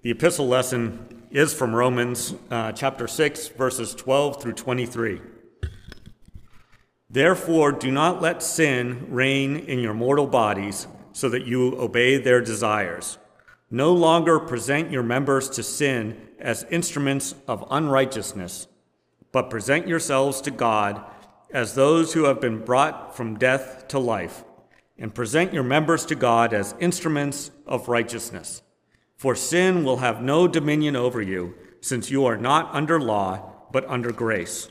The epistle lesson is from Romans chapter 6, verses 12 through 23. Therefore, do not let sin reign in your mortal bodies so that you obey their desires. No longer present your members to sin as instruments of unrighteousness, but present yourselves to God as those who have been brought from death to life, and present your members to God as instruments of righteousness. For sin will have no dominion over you, since you are not under law, but under grace.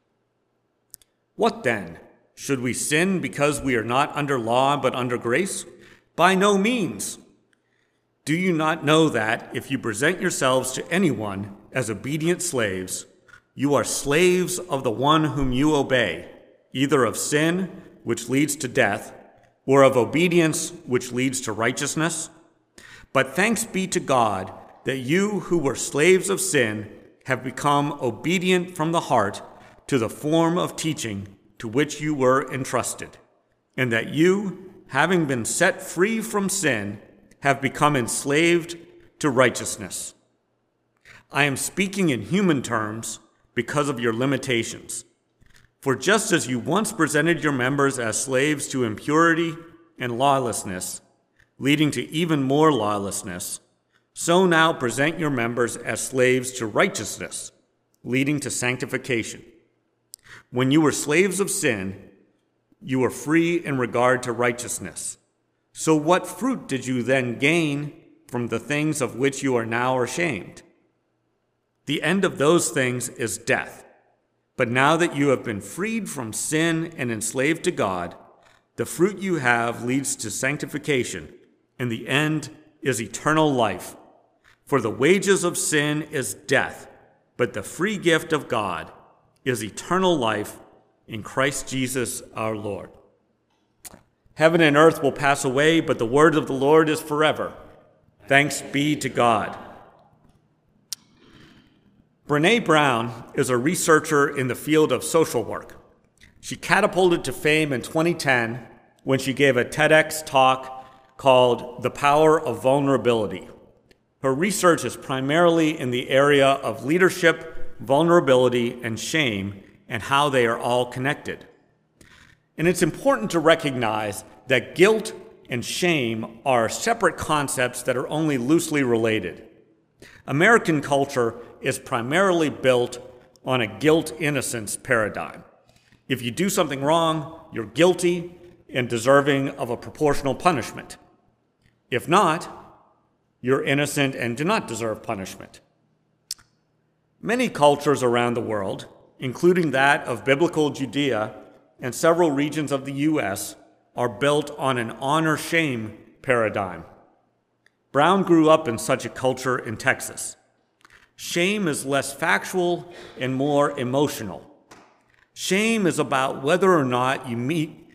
What then? Should we sin because we are not under law, but under grace? By no means. Do you not know that if you present yourselves to anyone as obedient slaves, you are slaves of the one whom you obey, either of sin, which leads to death, or of obedience, which leads to righteousness? But thanks be to God that you who were slaves of sin have become obedient from the heart to the form of teaching to which you were entrusted, and that you, having been set free from sin, have become enslaved to righteousness. I am speaking in human terms because of your limitations. For just as you once presented your members as slaves to impurity and lawlessness, leading to even more lawlessness, so now present your members as slaves to righteousness, leading to sanctification. When you were slaves of sin, you were free in regard to righteousness. So what fruit did you then gain from the things of which you are now ashamed? The end of those things is death. But now that you have been freed from sin and enslaved to God, the fruit you have leads to sanctification, and the end is eternal life. For the wages of sin is death, but the free gift of God is eternal life in Christ Jesus our Lord. Heaven and earth will pass away, but the word of the Lord is forever. Thanks be to God. Brené Brown is a researcher in the field of social work. She catapulted to fame in 2010 when she gave a TEDx talk called The Power of Vulnerability. Her research is primarily in the area of leadership, vulnerability, and shame, and how they are all connected. And it's important to recognize that guilt and shame are separate concepts that are only loosely related. American culture is primarily built on a guilt-innocence paradigm. If you do something wrong, you're guilty and deserving of a proportional punishment. If not, you're innocent and do not deserve punishment. Many cultures around the world, including that of biblical Judea and several regions of the U.S., are built on an honor-shame paradigm. Brown grew up in such a culture in Texas. Shame is less factual and more emotional. Shame is about whether or not you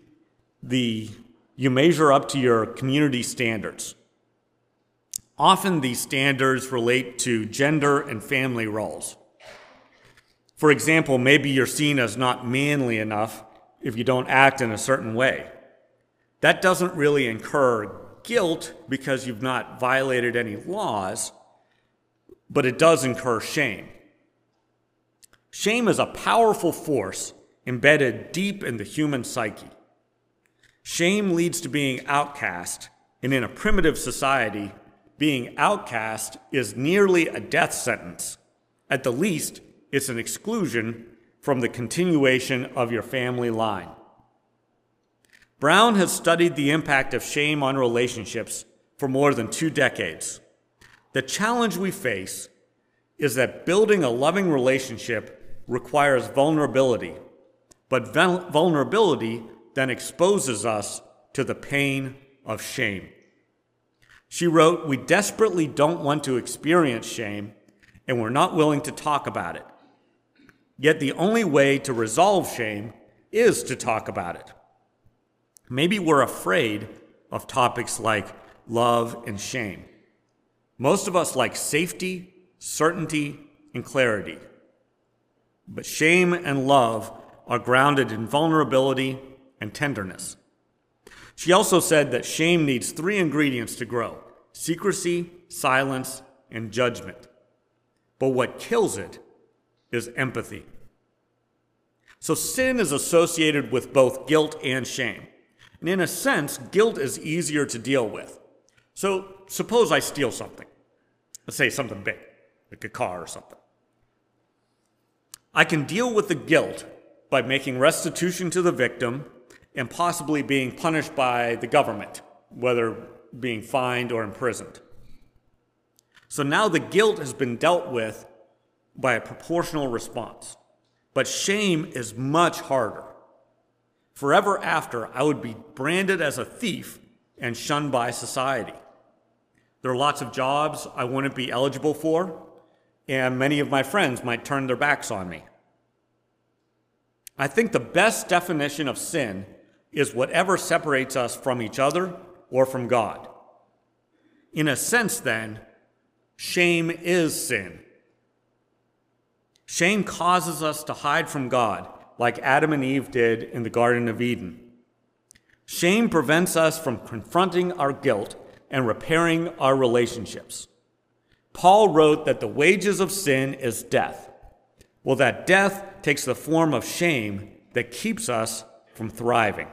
measure up to your community standards. Often these standards relate to gender and family roles. For example, maybe you're seen as not manly enough if you don't act in a certain way. That doesn't really incur guilt because you've not violated any laws, but it does incur shame. Shame is a powerful force embedded deep in the human psyche. Shame leads to being outcast, and in a primitive society, being outcast is nearly a death sentence. At the least, it's an exclusion from the continuation of your family line. Brown has studied the impact of shame on relationships for more than 2 decades. The challenge we face is that building a loving relationship requires vulnerability, but vulnerability then exposes us to the pain of shame. She wrote, "We desperately don't want to experience shame, and we're not willing to talk about it. Yet the only way to resolve shame is to talk about it. Maybe we're afraid of topics like love and shame. Most of us like safety, certainty, and clarity. But shame and love are grounded in vulnerability and tenderness." She also said that shame needs 3 ingredients to grow: secrecy, silence, and judgment. But what kills it is empathy. So sin is associated with both guilt and shame. And in a sense, guilt is easier to deal with. So suppose I steal something. Let's say something big, like a car or something. I can deal with the guilt by making restitution to the victim and possibly being punished by the government, whether being fined or imprisoned. So now the guilt has been dealt with by a proportional response. But shame is much harder. Forever after, I would be branded as a thief and shunned by society. There are lots of jobs I wouldn't be eligible for, and many of my friends might turn their backs on me. I think the best definition of sin is whatever separates us from each other or from God. In a sense, then, shame is sin. Shame causes us to hide from God, like Adam and Eve did in the Garden of Eden. Shame prevents us from confronting our guilt and repairing our relationships. Paul wrote that the wages of sin is death. Well, that death takes the form of shame that keeps us from thriving.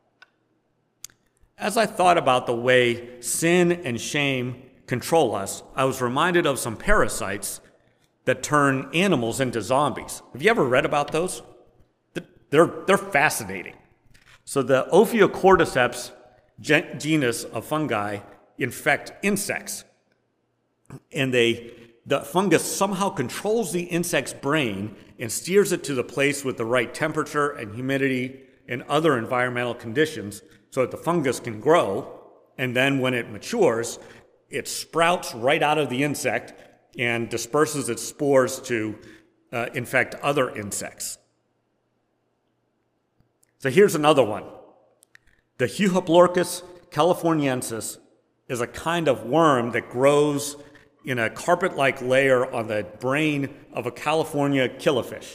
As I thought about the way sin and shame control us, I was reminded of some parasites that turn animals into zombies. Have you ever read about those? They're fascinating. So the Ophiocordyceps genus of fungi infect insects. And the fungus somehow controls the insect's brain and steers it to the place with the right temperature and humidity and other environmental conditions so that the fungus can grow. And then when it matures, it sprouts right out of the insect and disperses its spores to infect other insects. So here's another one. The Euhoplorchus californiensis is a kind of worm that grows in a carpet-like layer on the brain of a California killifish.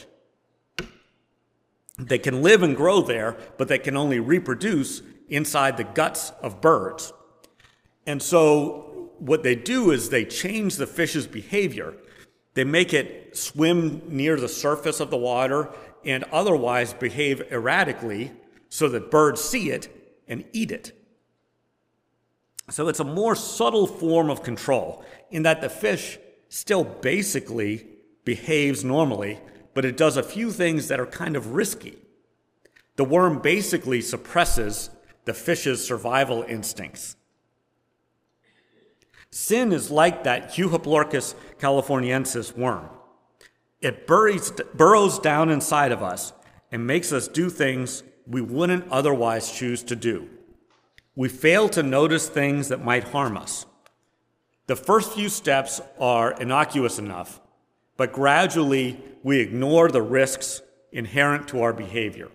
They can live and grow there, but they can only reproduce inside the guts of birds. And so what they do is they change the fish's behavior. They make it swim near the surface of the water and otherwise behave erratically so that birds see it and eat it. So it's a more subtle form of control in that the fish still basically behaves normally, but it does a few things that are kind of risky. The worm basically suppresses the fish's survival instincts. Sin is like that Euhoplorchus californiensis worm. It burrows down inside of us and makes us do things we wouldn't otherwise choose to do. We fail to notice things that might harm us. The first few steps are innocuous enough, but gradually we ignore the risks inherent to our behavior.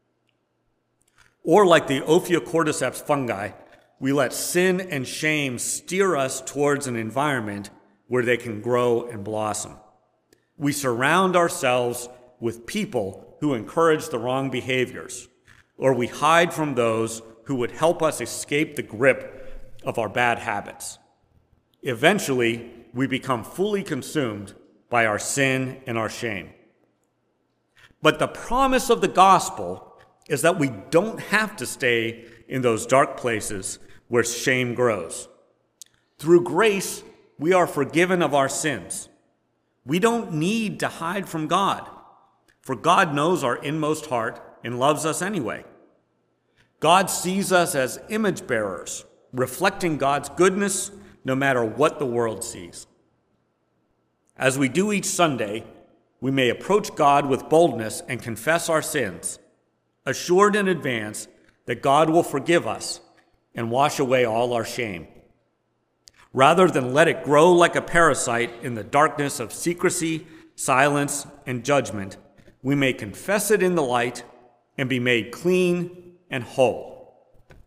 Or like the Ophiocordyceps fungi, we let sin and shame steer us towards an environment where they can grow and blossom. We surround ourselves with people who encourage the wrong behaviors, or we hide from those who would help us escape the grip of our bad habits. Eventually, we become fully consumed by our sin and our shame. But the promise of the gospel is that we don't have to stay in those dark places where shame grows. Through grace, we are forgiven of our sins. We don't need to hide from God, for God knows our inmost heart and loves us anyway. God sees us as image bearers, reflecting God's goodness no matter what the world sees. As we do each Sunday, we may approach God with boldness and confess our sins, assured in advance that God will forgive us and wash away all our shame. Rather than let it grow like a parasite in the darkness of secrecy, silence, and judgment, we may confess it in the light and be made clean and whole.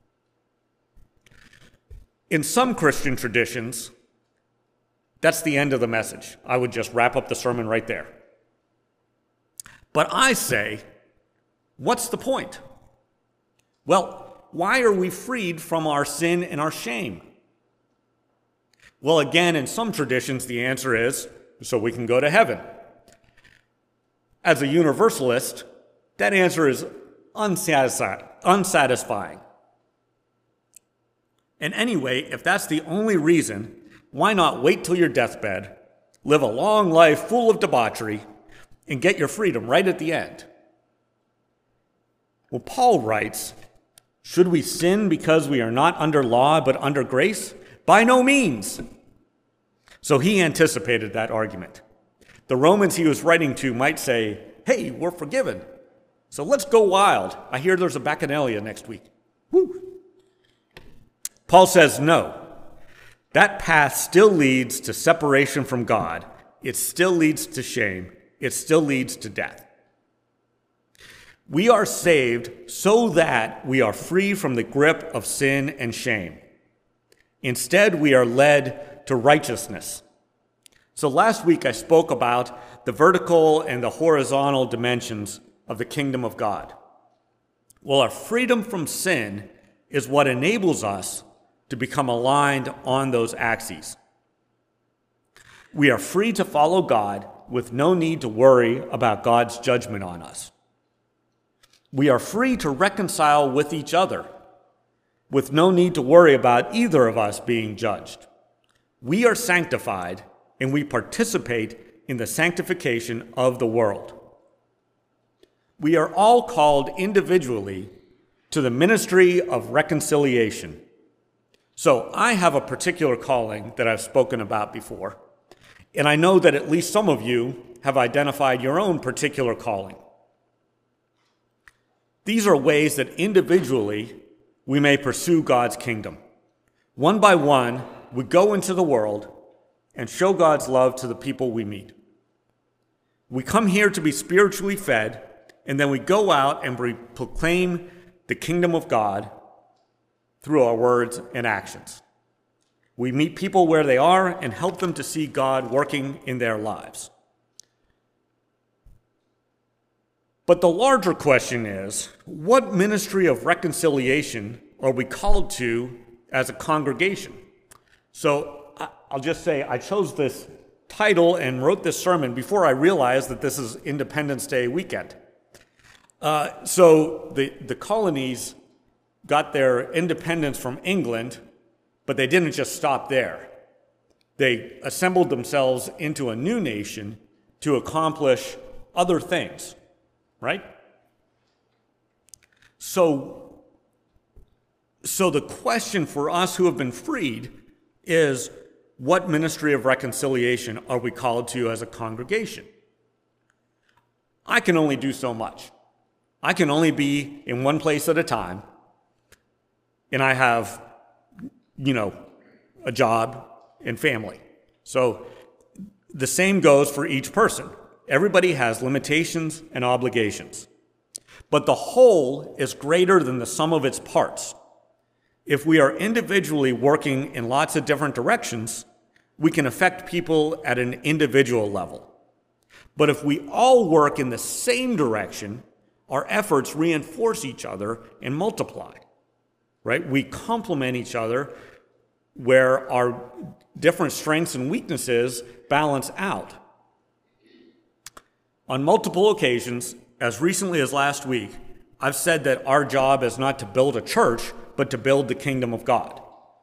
In some Christian traditions, that's the end of the message. I would just wrap up the sermon right there. But I say, what's the point? Well, why are we freed from our sin and our shame? Well, again, in some traditions, the answer is so we can go to heaven. As a universalist, that answer is unsatisfying. And anyway, if that's the only reason, why not wait till your deathbed, live a long life full of debauchery, and get your freedom right at the end? Well, Paul writes, should we sin because we are not under law but under grace? By no means. So he anticipated that argument. The Romans he was writing to might say, hey, we're forgiven, so let's go wild. I hear there's a Bacchanalia next week. Woo! Paul says no. That path still leads to separation from God. It still leads to shame. It still leads to death. We are saved so that we are free from the grip of sin and shame. Instead, we are led to righteousness. So last week I spoke about the vertical and the horizontal dimensions of the kingdom of God. Well, our freedom from sin is what enables us to become aligned on those axes. We are free to follow God with no need to worry about God's judgment on us. We are free to reconcile with each other with no need to worry about either of us being judged. We are sanctified and we participate in the sanctification of the world. We are all called individually to the ministry of reconciliation. So I have a particular calling that I've spoken about before, and I know that at least some of you have identified your own particular calling. These are ways that individually we may pursue God's kingdom. One by one, we go into the world and show God's love to the people we meet. We come here to be spiritually fed, and then we go out and proclaim the kingdom of God through our words and actions. We meet people where they are and help them to see God working in their lives. But the larger question is, what ministry of reconciliation are we called to as a congregation? So I'll just say I chose this title and wrote this sermon before I realized that this is Independence Day weekend. So the colonies got their independence from England, but they didn't just stop there. They assembled themselves into a new nation to accomplish other things, right? So the question for us who have been freed is, what ministry of reconciliation are we called to as a congregation? I can only do so much. I can only be in one place at a time, and I have, a job and family. So the same goes for each person. Everybody has limitations and obligations. But the whole is greater than the sum of its parts. If we are individually working in lots of different directions, we can affect people at an individual level. But if we all work in the same direction, our efforts reinforce each other and multiply, right? We complement each other where our different strengths and weaknesses balance out. On multiple occasions, as recently as last week, I've said that our job is not to build a church, but to build the kingdom of God.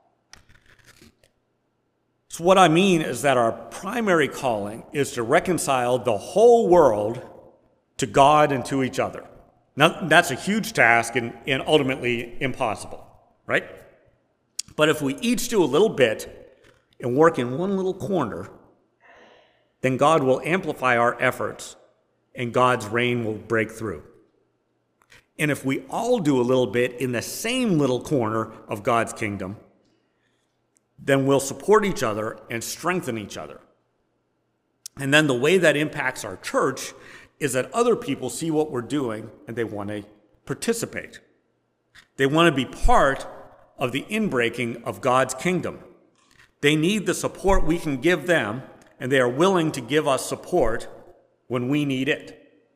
So what I mean is that our primary calling is to reconcile the whole world to God and to each other. Now, that's a huge task and ultimately impossible, right? But if we each do a little bit and work in one little corner, then God will amplify our efforts and God's reign will break through. And if we all do a little bit in the same little corner of God's kingdom, then we'll support each other and strengthen each other. And then the way that impacts our church is that other people see what we're doing and they want to participate. They want to be part of the inbreaking of God's kingdom. They need the support we can give them, and they are willing to give us support when we need it.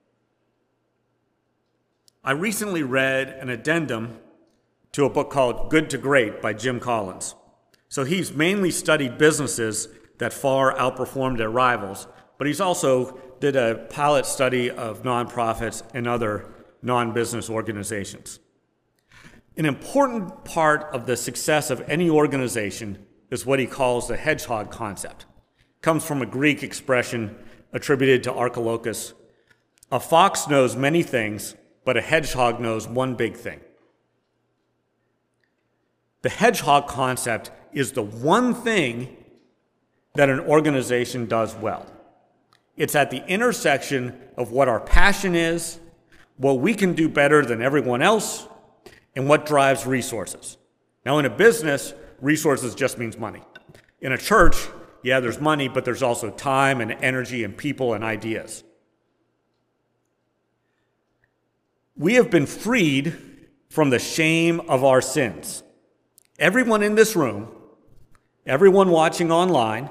I recently read an addendum to a book called Good to Great by Jim Collins. So he's mainly studied businesses that far outperformed their rivals, but he's also did a pilot study of nonprofits and other non-business organizations. An important part of the success of any organization is what he calls the hedgehog concept. It comes from a Greek expression attributed to Archilochus. A fox knows many things, but a hedgehog knows one big thing. The hedgehog concept is the one thing that an organization does well. It's at the intersection of what our passion is, what we can do better than everyone else, and what drives resources. Now, in a business, resources just means money. In a church, yeah, there's money, but there's also time and energy and people and ideas. We have been freed from the shame of our sins. Everyone in this room, everyone watching online,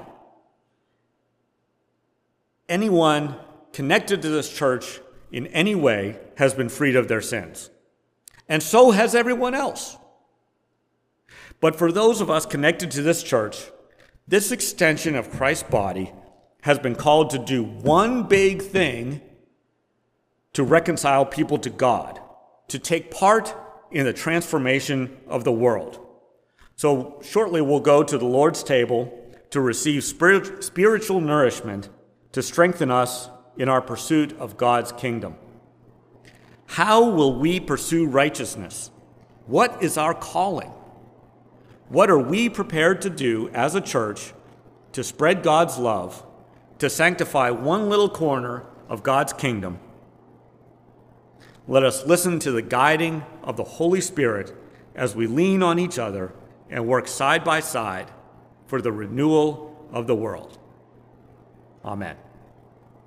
anyone connected to this church in any way has been freed of their sins. And so has everyone else. But for those of us connected to this church, this extension of Christ's body has been called to do one big thing to reconcile people to God, to take part in the transformation of the world. So shortly we'll go to the Lord's table to receive spiritual nourishment to strengthen us in our pursuit of God's kingdom. How will we pursue righteousness? What is our calling? What are we prepared to do as a church to spread God's love, to sanctify one little corner of God's kingdom? Let us listen to the guiding of the Holy Spirit as we lean on each other and work side by side for the renewal of the world. Amen.